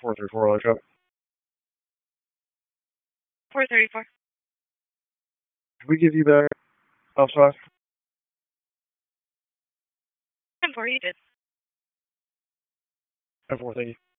434, look up. 434. Did we give you back outside? 10-4, you did. 10-4, thank you.